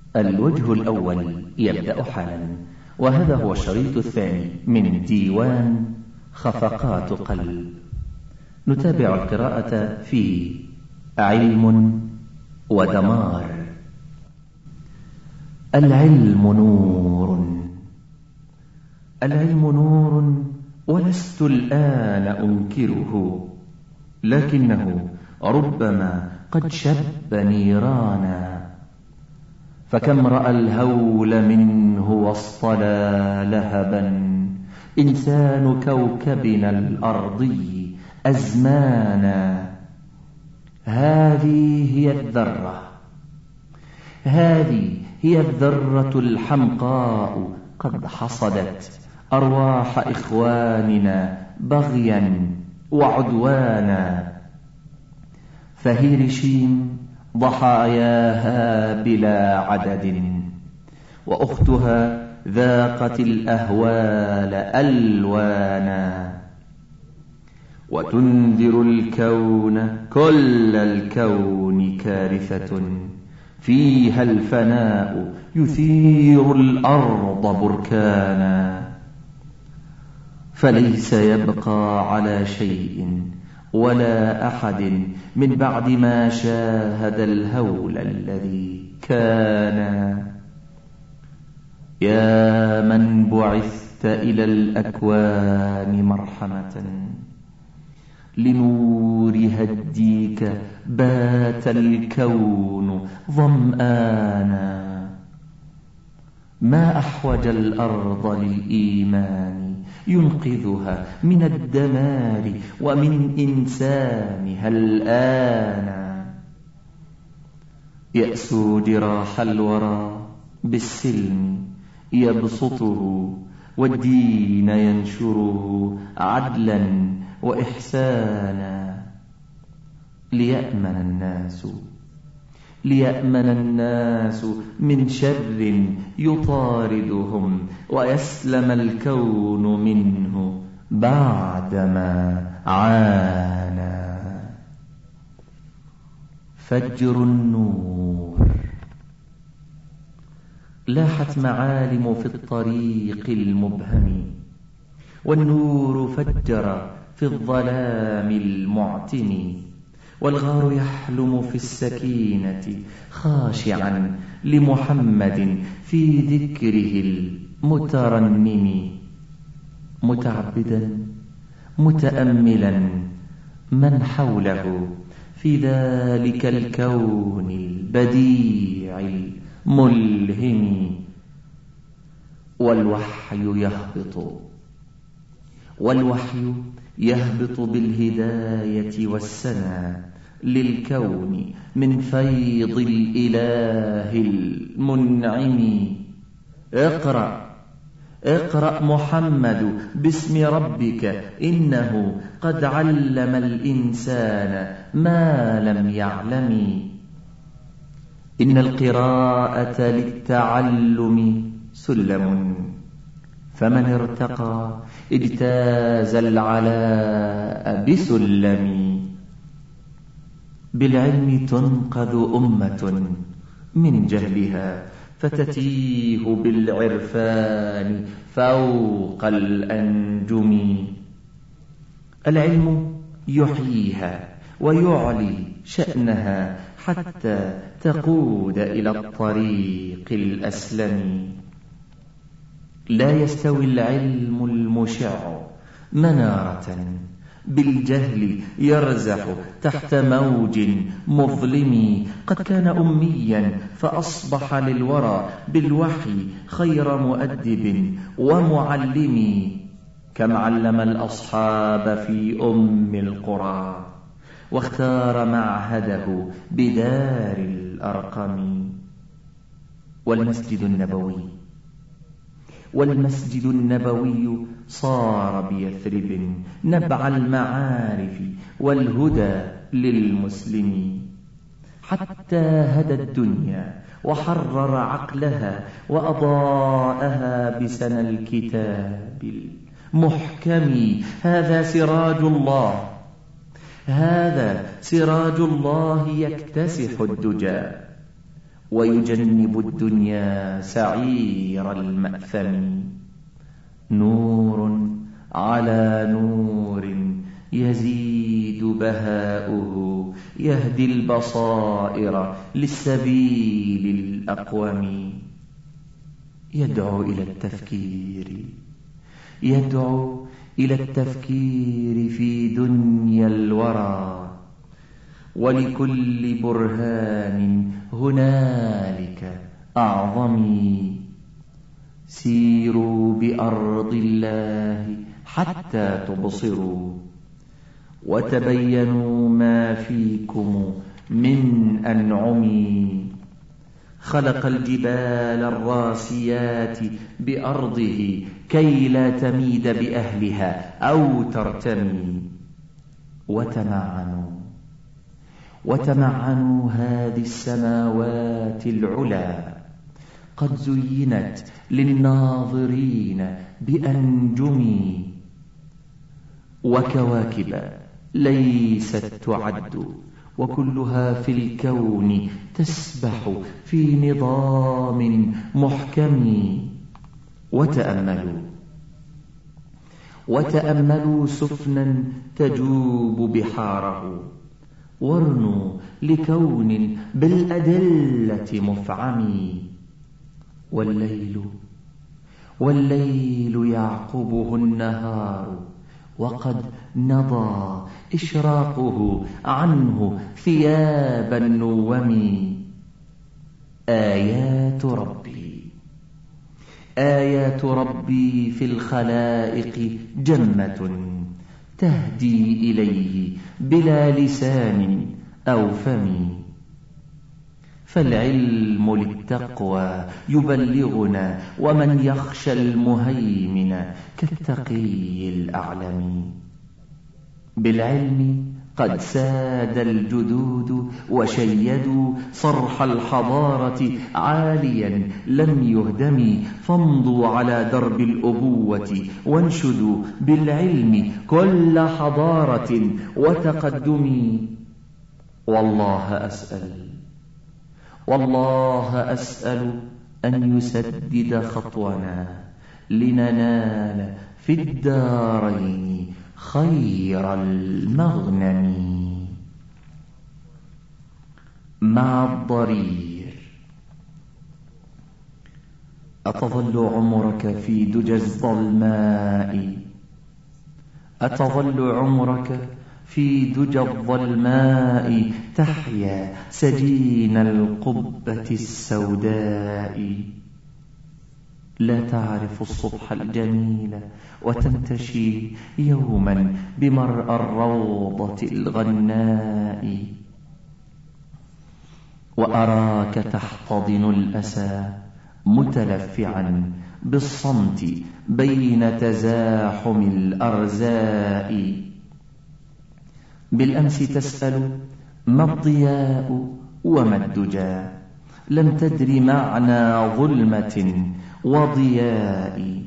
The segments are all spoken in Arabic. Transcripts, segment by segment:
الوجه الأول يبدأ حالا، وهذا هو الشريط الثاني من ديوان خفقات قلب. نتابع القراءة في علم ودمار. العلم نور، العلم نور، ولست الآن أنكره، لكنه ربما قد شب نيرانا، فكم رأى الهول منه واصطلى لهبا إنسان كوكبنا الأرضي أزمانا. هذه هي الذرة، هذه هي الذرة الحمقاء، قد حصدت أرواح إخواننا بغيا وعدوانا، فهيروشيما ضحاياها بلا عدد، وأختها ذاقت الأهوال ألوانا، وتنذر الكون كل الكون كارثة فيها الفناء يثير الأرض بركانا، فليس يبقى على شيء ولا أحد من بعد ما شاهد الهول الذي كان. يا من بعثت إلى الأكوان مرحمة، لنور هديك بات الكون ظمآنا، ما أحوج الأرض للإيمان ينقذها من الدمار ومن إنسانها الآن. يأسو جراح الورى بالسلم يبسطه، والدين ينشره عدلا وإحسانا، ليأمن الناس من شر يطاردهم، ويسلم الكون منه بعدما عانى. فجر النور، لاحت معالم في الطريق المبهم، والنور فجر في الظلام المعتم، والغار يحلم في السكينة خاشعا لمحمد في ذكره المترنم، متعبدا متأملا من حوله في ذلك الكون البديع الملهم. والوحي يهبط بالهداية والسنى للكون من فيض الإله المنعم. اقرأ محمد باسم ربك، إنه قد علم الإنسان ما لم يعلم. إن القراءة للتعلم سلم، فمن ارتقى اجتاز العلاء بسلم. بالعلم تنقذ أمة من جهلها، فتتيه بالعرفان فوق الأنجم. العلم يحييها ويعلي شأنها حتى تقود إلى الطريق الأسلم. لا يستوي العلم المشع منارة بالجهل يرزح تحت موج مظلم. قد كان أميا فأصبح للورى بالوحي خير مؤدب ومعلم. كم علم الأصحاب في أم القرى، واختار معهده بدار الأرقم. والمسجد النبوي صار بيثرب نبع المعارف والهدى للمسلمين، حتى هدى الدنيا وحرر عقلها وأضاءها بسنى الكتاب المحكم. هذا سراج الله يكتسح الدجى، ويجنب الدنيا سعير المأثم. نور على نور يزيد بهاؤه، يهدي البصائر للسبيل الأقوم. يدعو إلى التفكير في دنيا الورى، ولكل برهان هنالك أعظم. سيروا بأرض الله حتى تبصروا، وتبينوا ما فيكم من أنعم. خلق الجبال الراسيات بأرضه كي لا تميد بأهلها أو ترتمي. وتمعنوا هذه السماوات العلا قد زينت للناظرين بأنجم، وكواكب ليست تعد، وكلها في الكون تسبح في نظام محكم. وتأملوا سفنا تجوب بحاره، وارنوا لكون بالأدلة مفعم. والليل يعقبه النهار، وقد نضى إشراقه عنه ثياب النوم. آيات ربي في الخلائق جمة، تهدي إليه بلا لسان أو فم. فالعلم للتقوى يبلغنا، ومن يخشى المهيمن كالتقي الأعلم. بالعلم قد ساد الجدود وشيدوا صرح الحضارة عاليا لم يهدم. فامضوا على درب الأبوة وانشدوا بالعلم كل حضارة وتقدم. والله أسأل أن يسدد خطونا، لننال في الدارين خير المغنم. مع الضرير. أتظل عمرك في دجى الظلماء، أتظل عمرك في دجى الظلماء، تحيا سجين القبة السوداء. لا تعرف الصبح الجميل، وتنتشي يوما بمرأى الروضة الغناء. وأراك تحتضن الأسى متلفعا بالصمت بين تزاحم الأرزاء. بالأمس تسأل ما الضياء وما الدجى، لم تدر معنى ظلمة وضياء.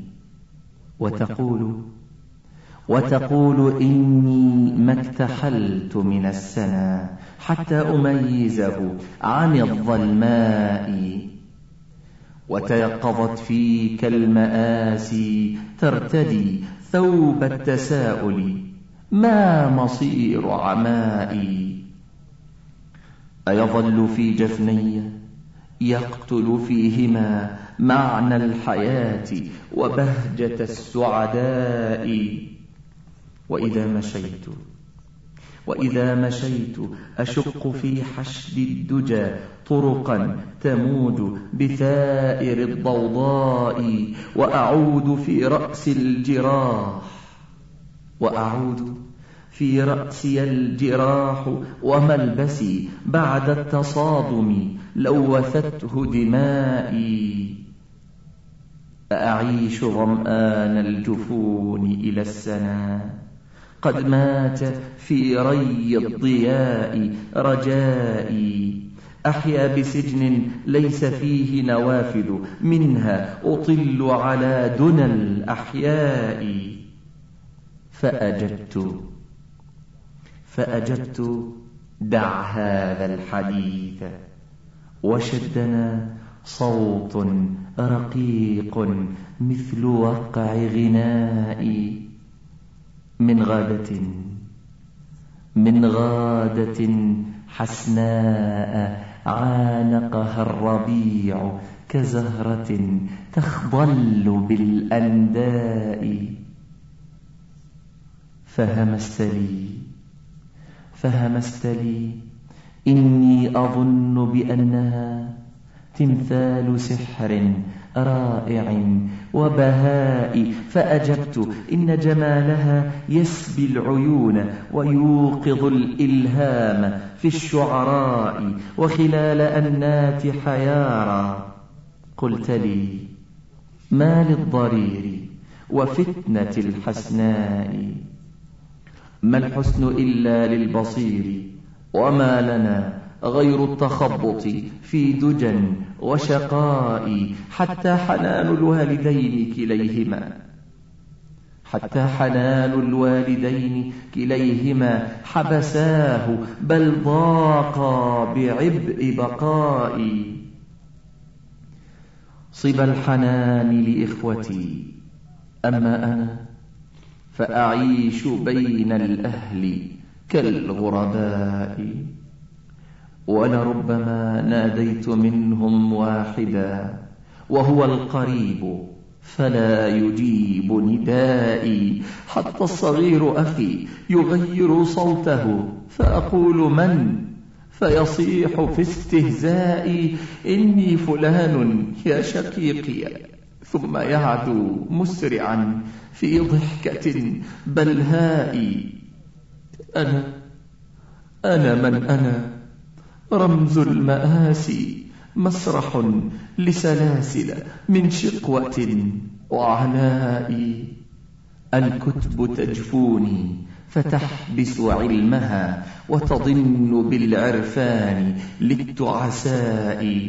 وتقول إني ما اكتحلت من السنا حتى أميزه عن الظلماء. وتيقظت فيك المآسي ترتدي ثوب التساؤل، ما مصير عمائي. أيظل في جفني يقتل فيهما معنى الحياة وبهجة السعداء. وإذا مشيت أشق في حشد الدجى طرقا تموج بثائر الضوضاء. وأعود في رأسي الجراح وملبسي بعد التصادم لوثته دمائي. أعيش ظمآن الجفون إلى السنا، قد مات في ري الضياء رجائي. أحيا بسجن ليس فيه نوافذ، منها أطل على دنا الأحياء. فأجبت دع هذا الحديث، وشدنا صوت رقيق مثل وقع غناء من غادة حسناء عانقها الربيع كزهرة تخضل بالأنداء. فهمست لي إني أظن بأنها تمثال سحر رائع وبهاء، فأجبت إن جمالها يسبي العيون ويوقظ الإلهام في الشعراء وخلال أنات حيارى. قلت لي: ما للضرير وفتنة الحسناء، ما الحسن إلا للبصير، وما لنا غير التخبط في دجى وشقاء. حتى حنان الوالدين كليهما حبساه، بل ضاقا بعبء بقائي. صب الحنان لإخوتي، أما أنا فأعيش بين الأهل كالغرباء. ولربما ناديت منهم واحدا وهو القريب فلا يجيب ندائي. حتى الصغير أخي يغير صوته فأقول: من؟ فيصيح في استهزائي: إني فلان يا شقيقي، ثم يعدو مسرعا في ضحكة بلهاء. أنا من أنا، رمز المآسي، مسرح لسلاسل من شقوة وعناء. الكتب تجفوني فتحبس علمها وتضن بالعرفان للتعساء.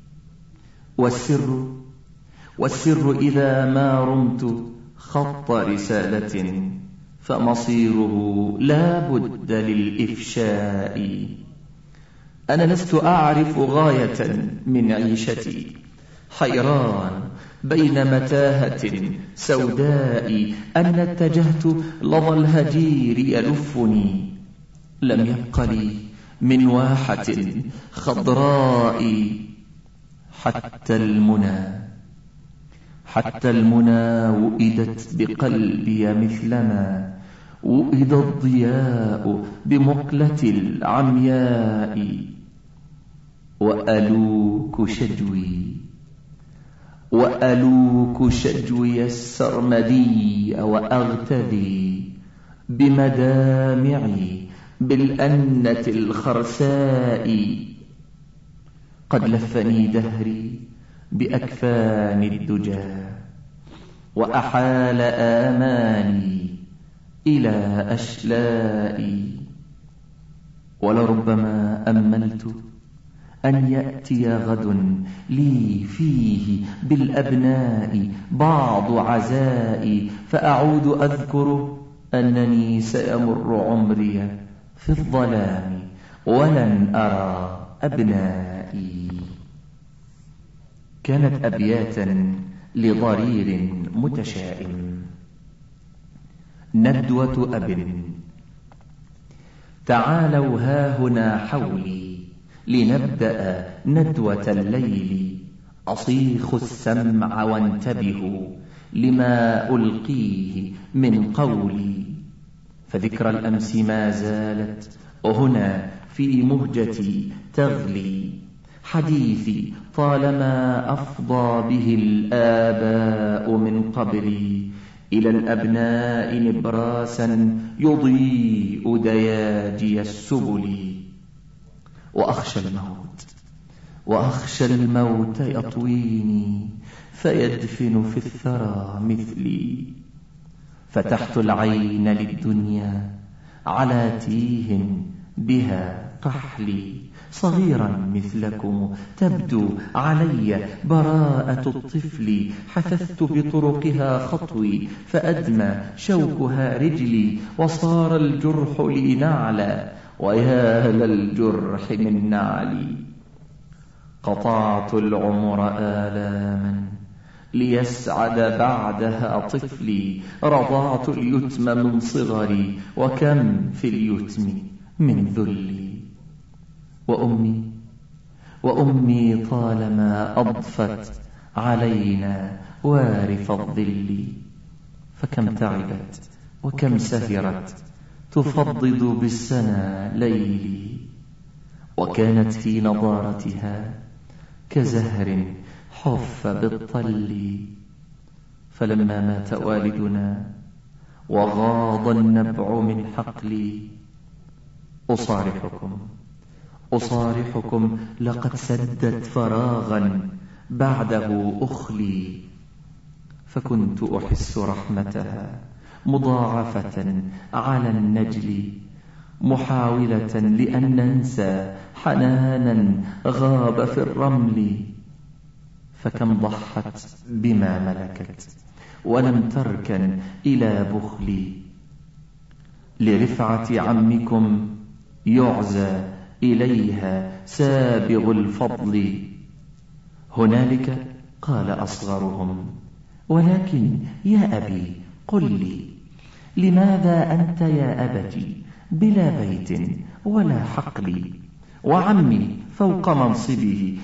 والسر إذا ما رمت خط رسالة فمصيره لا بد للإفشاء. أنا لست أعرف غاية من عيشتي، حيران بين متاهة سوداء. أن اتجهت لظى الهجير يلفني، لم يبق لي من واحة خضراء. حتى المنى وئدت بقلبي مثلما وئد الضياء بمقلة العمياء. وألوك شجوي السرمدي وأغتذي بمدامعي بالأنة الخرساء. قد لفني دهري بأكفان الدجى وأحال آماني إلى أشلائي. ولربما أملت أن يأتي غد لي فيه بالأبناء بعض عزائي، فأعود أذكر أنني سيمر عمري في الظلام ولن أرى أبنائي. كانت أبياتا لضرير متشائم. ندوة أب: تعالوا هاهنا حولي لنبدأ ندوة الليل. أصيخ السمع وانتبهوا لما ألقيه من قولي. فذكرى الأمس ما زالت هنا في مهجتي تغلي. حديثي طالما أفضى به الآباء من قبلي إلى الأبناء نبراسا يضيء دياجي السبل. وأخشى الموت يطويني فيدفن في الثرى مثلي. فتحت العين للدنيا على تيه بها قحلي. صغيرا مثلكم تبدو علي براءة الطفل. حثثت بطرقها خطوي فأدمى شوكها رجلي. وصار الجرح لي نعلا ويا للجرح من نعلي. قطعت العمر آلاما ليسعد بعدها طفلي، رضعت اليتم من صغري وكم في اليتم من ذلي. وأمي طالما أضفت علينا وارث الظل، فكم تعبت وكم سهرت تفضض بالسنا ليلي، وكانت في نضارتها كزهر حف بالطل. فلما مات والدنا وغاض النبع من حقلي، أصارحكم لقد سدت فراغا بعده أخلي، فكنت أحس رحمتها مضاعفة على النجل، محاولة لأن ننسى حنانا غاب في الرمل. فكم ضحت بما ملكت ولم تركن إلى بخلي، لرفعة عمكم يعزى إليها سابغ الفضل. هنالك قال أصغرهم: ولكن يا أبي قل لي، لماذا أنت يا أبتي بلا بيت ولا حقل، وعمي فوق منصبه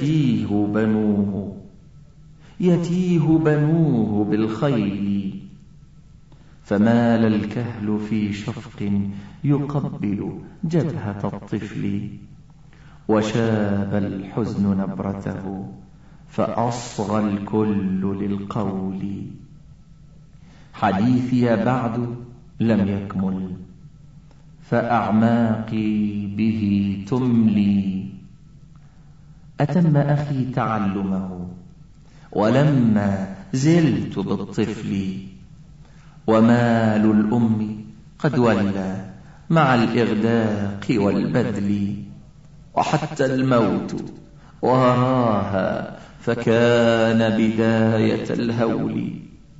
يتيه بنوه بالخيل. فمال الكهل في شفق يقبل جبهة الطفل، وشاب الحزن نبرته فأصغى الكل للقول. حديثي بعد لم يكمل، فأعماقي به تملي. أتم أخي تعلمه ولما زلت بالطفل، ومال الأم قد ولى مع الإغداق والبذل، وحتى الموت وراها فكان بداية الهول.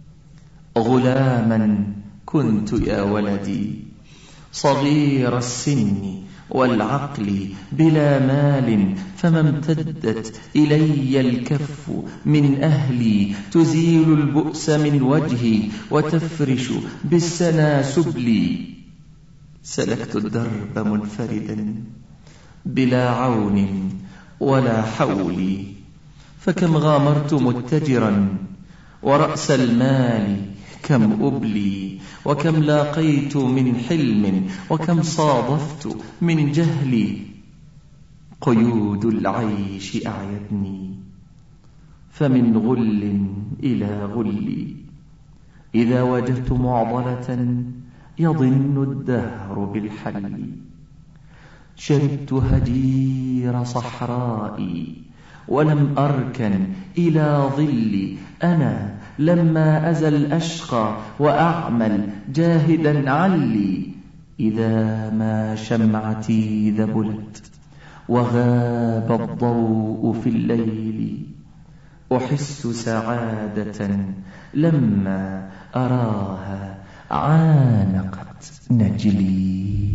غلاما كنت يا ولدي صغير السن والعقل بلا مال، فما امتدت إلي الكف من أهلي تزيل البؤس من وجهي وتفرش بالسنا سبلي. سلكت الدرب منفردا بلا عون ولا حول، فكم غامرت متجرا ورأس المال كم أبلي، وكم لاقيت من حلم وكم صادفت من جهل. قيود العيش أعيتني فمن غل إلى غل، إذا وجدت معضلة يضن الدهر بالحل. شربت هجير صحرائي ولم أركن إلى ظل، أنا لما أزل أشقى وأعمل جاهدا علي. إذا ما شمعتي ذبلت وغاب الضوء في الليل، أحس سعادة لما أراها عانقت نجلي.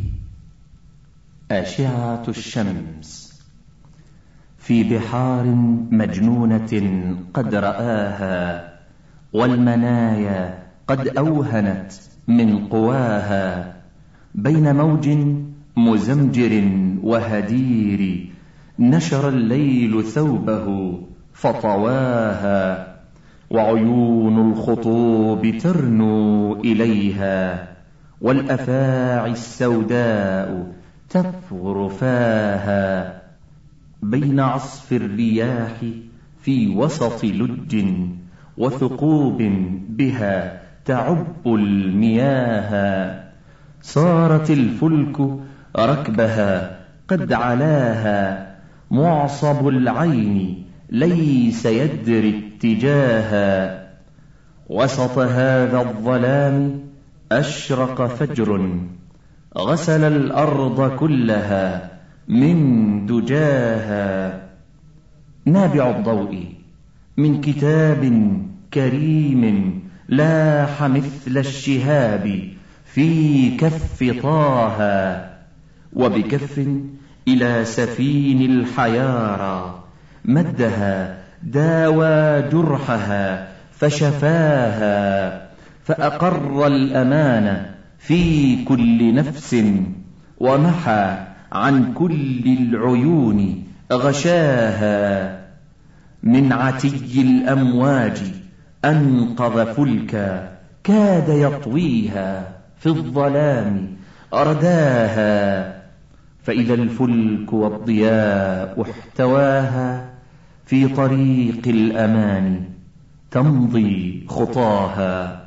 أشعة الشمس في بحار مجنونة قد رآها، والمنايا قد أوهنت من قواها، بين موج مزمجر وهدير نشر الليل ثوبه فطواها، وعيون الخطوب ترنو إليها، والأفاعي السوداء تفغر فاها. بين عصف الرياح في وسط لج وثقوب بها تعب المياه، صارت الفلك ركبها قد علاها، معصب العين ليس يدري اتجاها. وسط هذا الظلام أشرق فجر غسل الأرض كلها من دجاها. نابع الضوء من كتاب كريم لاح مثل الشهاب في كف طه، وبكف إلى سفين الحيارى مدها، داوى جرحها فشفاها، فأقر الأمان في كل نفس، ومحى عن كل العيون غشاها. من عتي الأمواج أنقذ فلكا، كاد يطويها في الظلام أرداها، فإذا الفلك والضياء احتواها، في طريق الأمان تمضي خطاها.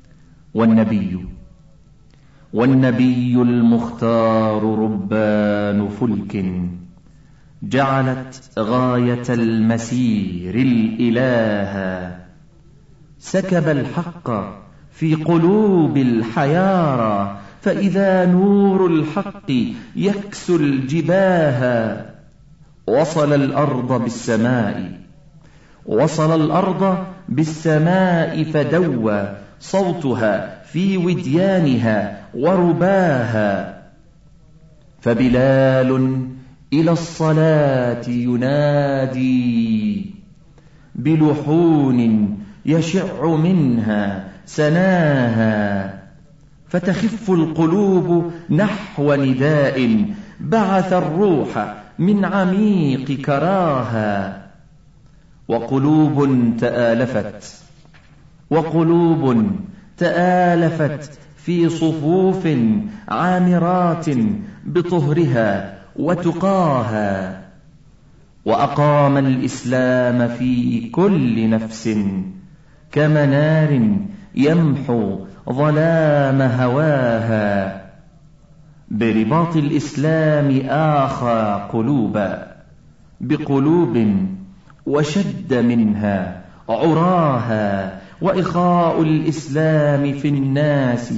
والنبي المختار ربان فلك، جعلت غاية المسير الإلها، سكب الحق في قلوب الحيارى، فإذا نور الحق يكسو الجباها. وصل الأرض بالسماء فدوى صوتها في وديانها ورباها. فبلال إلى الصلاة ينادي، بلحون يشع منها سناها، فتخف القلوب نحو نداء بعث الروح من عميق كراها. وقلوب تآلفت في صفوف عامرات بطهرها وتقاها. وأقام الإسلام في كل نفس، كمنار يمحو ظلام هواها. برباط الإسلام آخى قلوبا بقلوب، وشد منها عراها. وإخاء الإسلام في الناس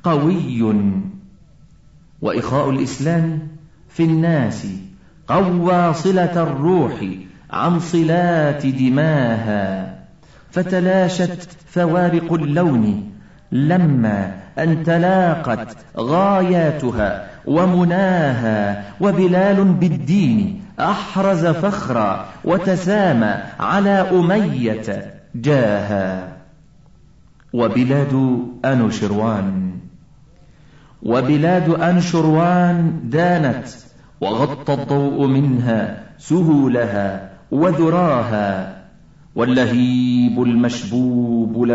قوى صلة الروح عن صلات دماها. فتلاشت فوارق اللون لما أن تلاقت غاياتها ومناها. وبلال بالدين أحرز فخرا، وتسامى على أمية جاها. وبلاد أنشروان دانت، وغطى الضوء منها سهولها وذراها. واللهيب المشبوب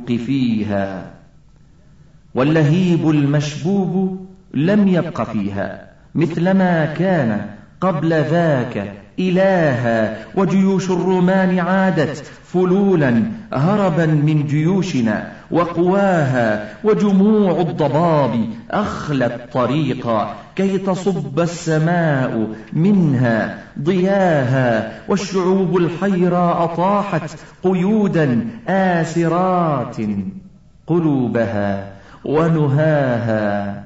لم يبق فيها مثلما كان قبل ذاك إلها. وجيوش الرومان عادت فلولا هربا من جيوشنا وقواها. وجموع الضباب أخلت طريقا كي تصب السماء منها ضياها. والشعوب الحيراء طاحت قيودا آسرات قلوبها ونهاها.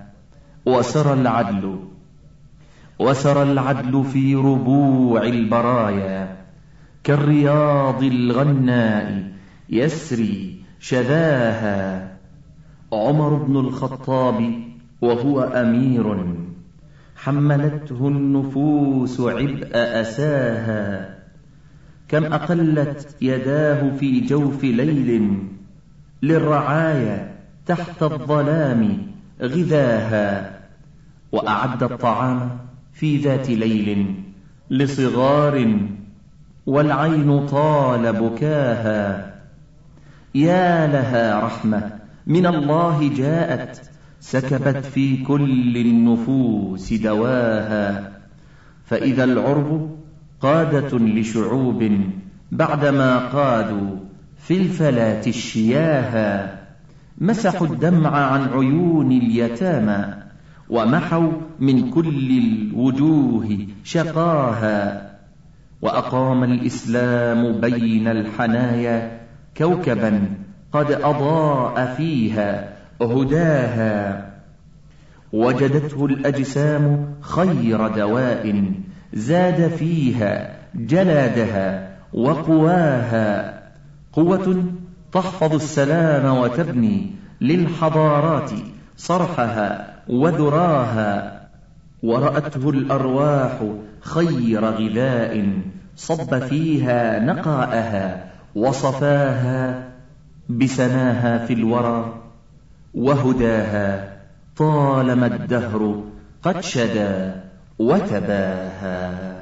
وسرى العدل في ربوع البرايا، كالرياض الغناء يسري شذاها. عمر بن الخطاب وهو أمير، حملته النفوس عبء أساها. كم أقلت يداه في جوف ليل، للرعايا تحت الظلام غذاها. وأعد الطعام في ذات ليل لصغار، والعين طال بكاها. يا لها رحمة من الله جاءت، سكبت في كل النفوس دواها. فإذا العرب قادة لشعوب، بعدما قادوا في الفلاة الشياها. مسحوا الدمع عن عيون اليتامى، ومحوا من كل الوجوه شقاها. وأقام الإسلام بين الحنايا كوكبا قد أضاء فيها هداها. وجدته الأجسام خير دواء، زاد فيها جلادها وقواها. قوة تحفظ السلام وتبني للحضارات صرحها وذراها. ورأته الأرواح خير غذاء، صب فيها نقاءها وصفاها بسناها في الورى وهداها، طالما الدهر قد شدا وتباهى.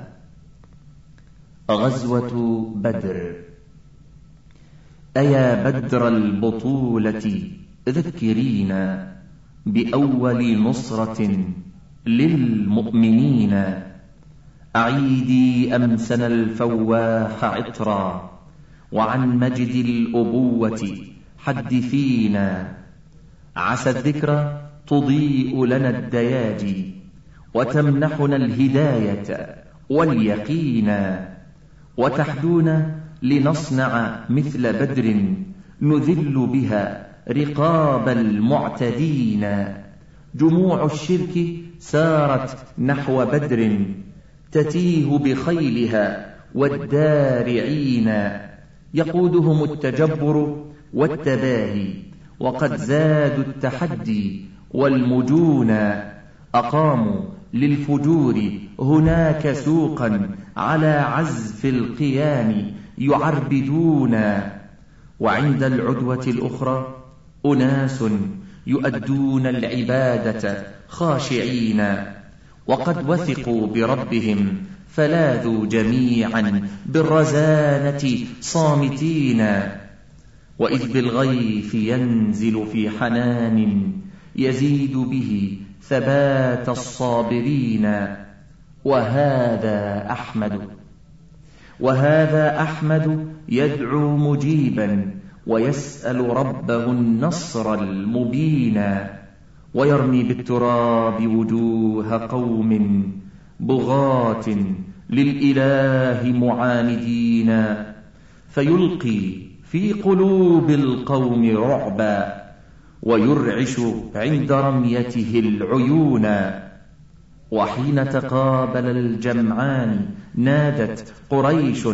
غزوة بدر. أيا بدر البطولة ذكرينا بأول نصرة للمؤمنين، أعيدي أمسنا الفواح عطرا وعن مجد الأبوة حدثينا، عسى الذكرى تضيء لنا الدياجي وتمنحنا الهداية واليقين، وتحدونا لنصنع مثل بدر نذل بها رقاب المعتدين. جموع الشرك سارت نحو بدر تتيه بخيلها والدارعين، يقودهم التجبر والتباهي، وقد زادوا التحدي والمجون. أقاموا للفجور هناك سوقا على عزف القيام يعربدون، وعند العدوة الأخرى أناس يؤدون العبادة خاشعين، وقد وثقوا بربهم فلاذوا جميعا بالرزانة صامتين. وإذ بالغيث ينزل في حنان يزيد به ثبات الصابرين، وهذا أحمد يدعو مجيبا ويسأل ربه النصر المبين، ويرمي بالتراب وجوه قوم بغاة للإله معاندين، فيلقي في قلوب القوم رعبا ويرعش عند رميته العيون. وحين تقابل الجمعان نادت قريش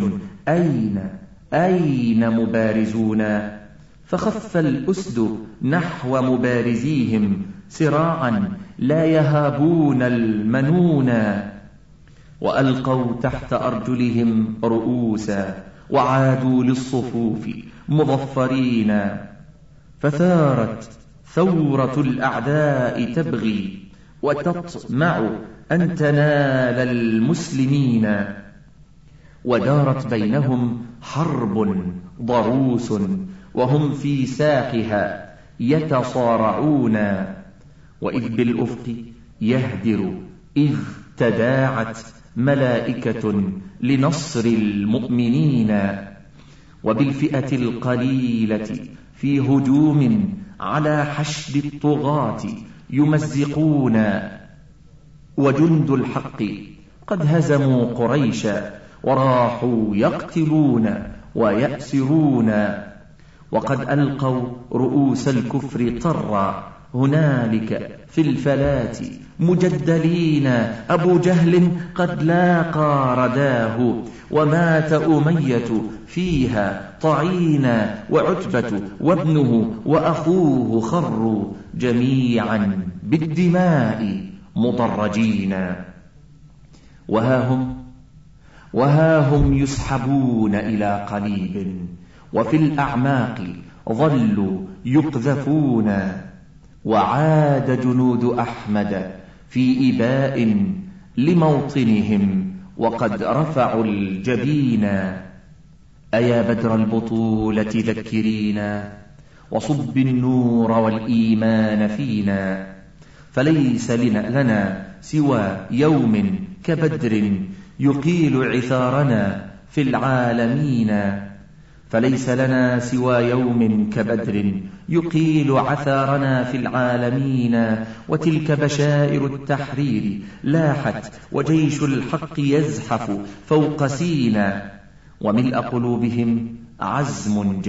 أين مبارزون، فخف الأسد نحو مبارزيهم سراعا لا يهابون المنون، وألقوا تحت أرجلهم رؤوسا وعادوا للصفوف مظفرين. فثارت ثورة الأعداء تبغي وتطمع أن تنال المسلمين، ودارت بينهم حرب ضروس وهم في ساقها يتصارعون. وإذ بالأفق يهدر إذ تداعت ملائكة لنصر المؤمنين، وبالفئة القليلة في هجوم على حشد الطغاة يمزقون، وجند الحق قد هزموا قريشا وراحوا يقتلون ويأسرون، وقد ألقوا رؤوس الكفر طرا هنالك في الفلاة مجدلين. أبو جهل قد لاقى رداه ومات أمية فيها طعينا، وعتبة وابنه وأخوه خروا جميعا بالدماء مضرجين. وها هم يسحبون إلى قليب، وفي الأعماق ظلوا يقذفون. وعاد جنود أحمد في إباء لموطنهم وقد رفعوا الجبين. أيا بدر البطولة ذكرينا وصب النور والإيمان فينا، فليس لنا سوى يوم كبدر يقيل عثارنا في العالمين. فليس لنا سوى يوم كبدر يقيل عثارنا في العالمين. وتلك بشائر التحرير لاحت وجيش الحق يزحف فوق سينا، وملء قلوبهم عزم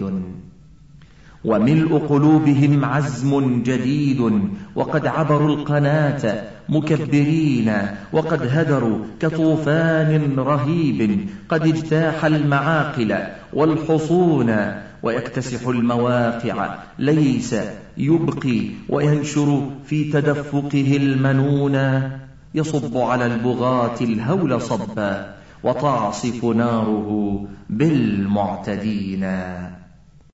جديد، وقد عبروا القناة مكبرين، وقد هدروا كطوفان رهيب قد اجتاح المعاقل والحصون، ويكتسح المواقع ليس يبقي، وينشر في تدفقه المنون. يصب على البغاة الهول صبا وتعصف ناره بالمعتدين.